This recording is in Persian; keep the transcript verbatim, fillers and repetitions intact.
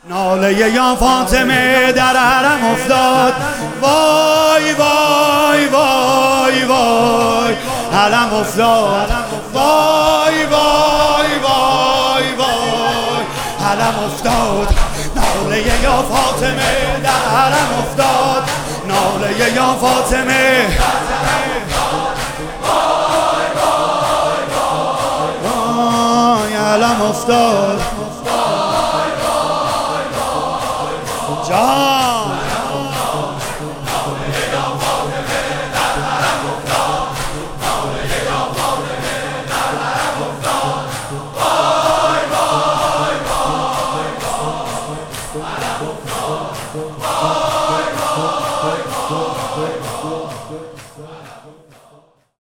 ناله یا فاطمه در حرم افتاد، وای وای وای وای حرم افتاد، وای وای وای وای حرم افتاد. ناله یا فاطمه در حرم افتاد، ناله یا فاطمه وای حرم افتاد. جان